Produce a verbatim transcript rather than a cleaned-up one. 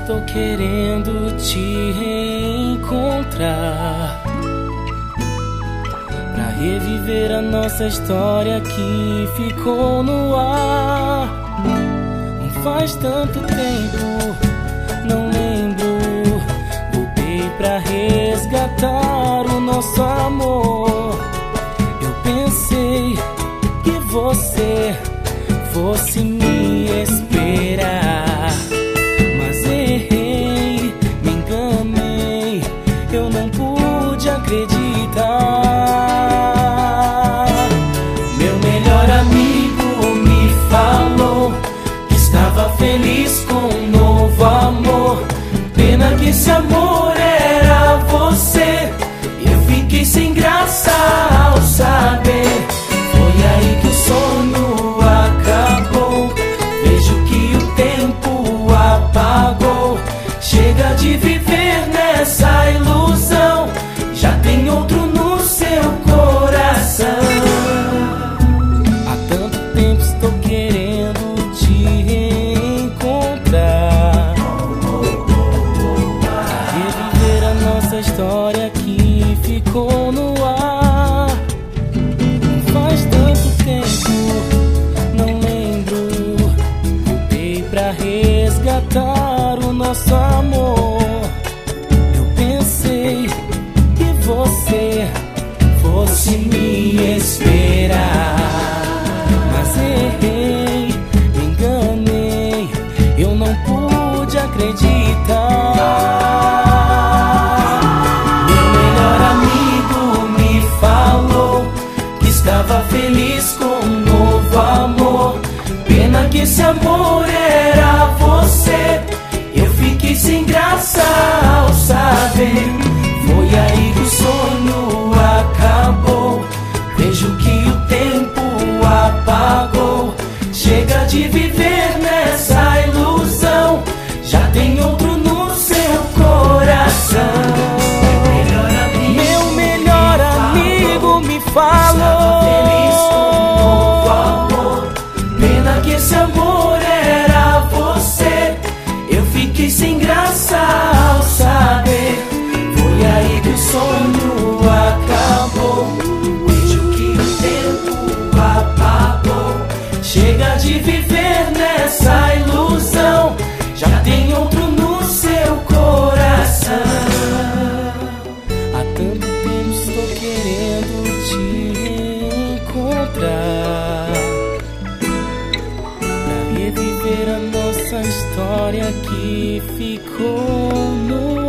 estou querendo te reencontrar, pra reviver a nossa história que ficou no ar. Não faz tanto tempo, não lembro. Voltei pra resgatar o nosso amor. Eu pensei que você fosse me esperar, mas errei, me enganei, eu não pude acreditar. Meu melhor amigo me falou que estava feliz com um novo amor. Pena que esse amor era você. Eu fiquei sem graça ao saber. Foi aí que o sonho acabou. Vejo que o tempo apagou. Chega de viver nessa ilusão. Já tem outro no seu coração. Há tanto tempo estou querendo te reencontrar, pra reviver a nossa história que ficou no ar. Não faz tanto tempo, não lembro. Voltei pra resgatar o nosso amor. Eu pensei que você fosse me esperar, mas errei, me enganei, eu não pude acreditar. Meu melhor amigo me falou que estava feliz com um novo amor. Pena que esse amor era você. Eu fiquei sem graça ao saber. Foi aí que o sonho acabou. Vejo que o tempo apagou. Chega de viver nessa ilusão. Já tem outro no seu coração. Meu melhor amigo me falou pena que esse amor era você. Eu fiquei sem graça ao saber. Foi aí que o sonho acabou. Vejo que o tempo apagou. Chega de viver nessa ilusão. Já tem outro no seu coração. Há tanto tempo estou querendo te encontrar, pra reviver a nossa história que ficou no